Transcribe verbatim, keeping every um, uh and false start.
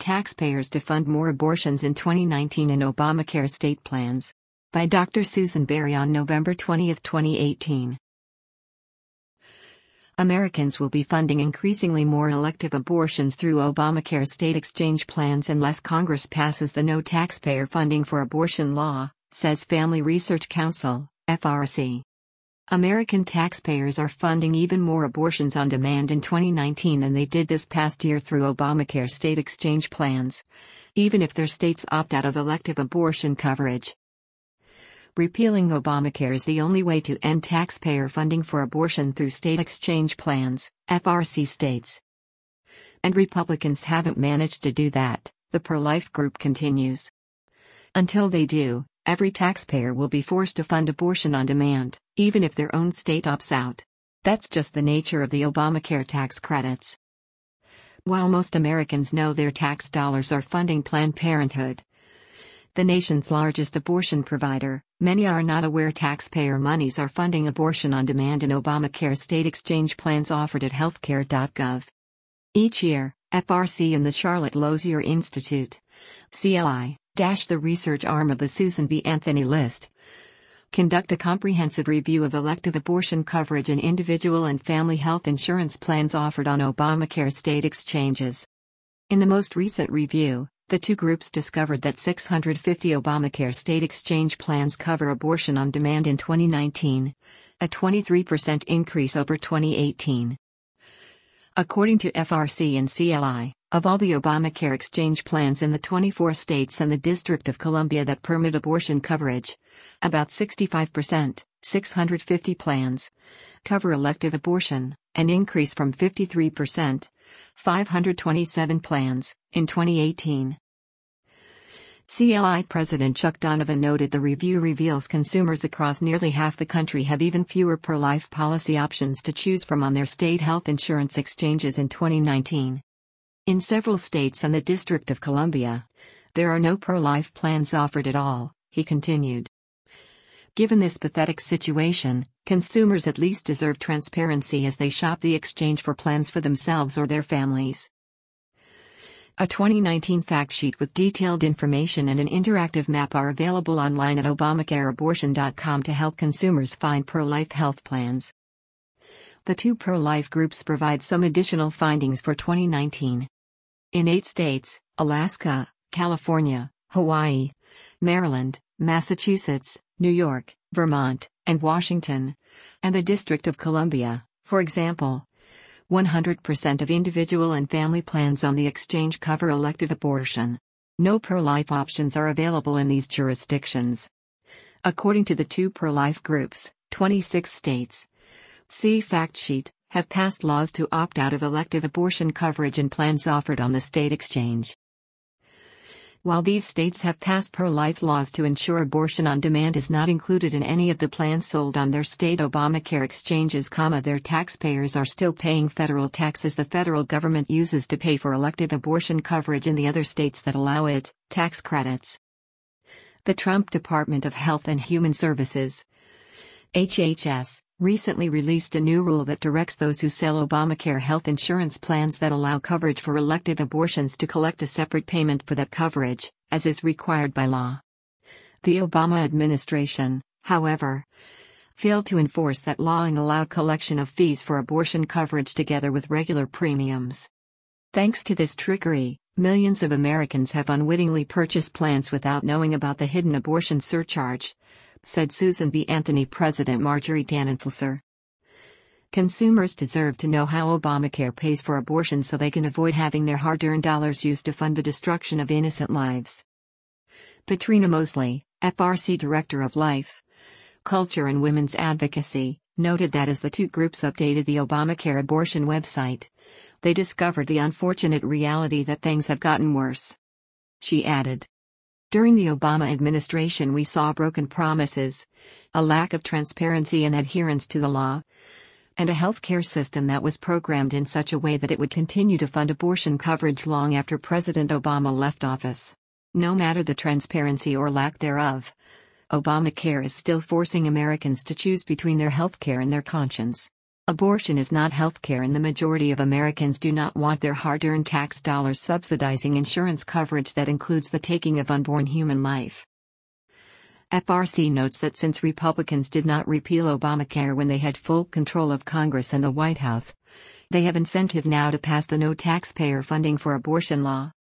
taxpayers to fund more abortions in twenty nineteen in Obamacare state plans. By Doctor Susan Berry on November twentieth, twenty eighteen. Americans will be funding increasingly more elective abortions through Obamacare state exchange plans unless Congress passes the No Taxpayer Funding for Abortion law, says Family Research Council, F R C. American taxpayers are funding even more abortions on demand in twenty nineteen than they did this past year through Obamacare state exchange plans, even if their states opt out of elective abortion coverage. Repealing Obamacare is the only way to end taxpayer funding for abortion through state exchange plans, F R C states. And Republicans haven't managed to do that, the pro-life group continues. Until they do, every taxpayer will be forced to fund abortion on demand, even if their own state opts out. That's just the nature of the Obamacare tax credits. While most Americans know their tax dollars are funding Planned Parenthood, the nation's largest abortion provider, many are not aware taxpayer monies are funding abortion on demand in Obamacare state exchange plans offered at healthcare dot gov. Each year, F R C and the Charlotte Lozier Institute, C L I, the research arm of the Susan B. Anthony List, conduct a comprehensive review of elective abortion coverage in individual and family health insurance plans offered on Obamacare state exchanges. In the most recent review, the two groups discovered that six hundred fifty Obamacare state exchange plans cover abortion on demand in twenty nineteen, a twenty-three percent increase over twenty eighteen. According to F R C and C L I, of all the Obamacare exchange plans in the twenty-four states and the District of Columbia that permit abortion coverage, about sixty-five percent, six hundred fifty plans, cover elective abortion, an increase from fifty-three percent, five hundred twenty-seven plans, in twenty eighteen. C L I President Chuck Donovan noted the review reveals consumers across nearly half the country have even fewer pro-life policy options to choose from on their state health insurance exchanges in twenty nineteen. In several states and the District of Columbia, there are no pro-life plans offered at all, he continued. Given this pathetic situation, consumers at least deserve transparency as they shop the exchange for plans for themselves or their families. A twenty nineteen fact sheet with detailed information and an interactive map are available online at obamacare abortion dot com to help consumers find pro-life health plans. The two pro-life groups provide some additional findings for twenty nineteen. In eight states, Alaska, California, Hawaii, Maryland, Massachusetts, New York, Vermont, and Washington, and the District of Columbia, for example, one hundred percent of individual and family plans on the exchange cover elective abortion. No pro-life options are available in these jurisdictions. According to the two pro-life groups, twenty-six states, see fact sheet, have passed laws to opt out of elective abortion coverage in plans offered on the state exchange. While these states have passed pro-life laws to ensure abortion on demand is not included in any of the plans sold on their state Obamacare exchanges, their taxpayers are still paying federal taxes the federal government uses to pay for elective abortion coverage in the other states that allow it, tax credits. The Trump Department of Health and Human Services, H H S, recently released a new rule that directs those who sell Obamacare health insurance plans that allow coverage for elective abortions to collect a separate payment for that coverage, as is required by law. The Obama administration, however, failed to enforce that law and allowed collection of fees for abortion coverage together with regular premiums. Thanks to this trickery, millions of Americans have unwittingly purchased plans without knowing about the hidden abortion surcharge, said Susan B. Anthony President Marjorie Dannenfelser. Consumers deserve to know how Obamacare pays for abortion so they can avoid having their hard-earned dollars used to fund the destruction of innocent lives. Patrina Mosley, F R C Director of Life, Culture and Women's Advocacy, noted that as the two groups updated the Obamacare abortion website, they discovered the unfortunate reality that things have gotten worse. She added, "During the Obama administration we saw broken promises, a lack of transparency and adherence to the law, and a healthcare system that was programmed in such a way that it would continue to fund abortion coverage long after President Obama left office. No matter the transparency or lack thereof, Obamacare is still forcing Americans to choose between their healthcare and their conscience." Abortion is not healthcare, and the majority of Americans do not want their hard-earned tax dollars subsidizing insurance coverage that includes the taking of unborn human life. F R C notes that since Republicans did not repeal Obamacare when they had full control of Congress and the White House, they have incentive now to pass the no taxpayer funding for abortion law.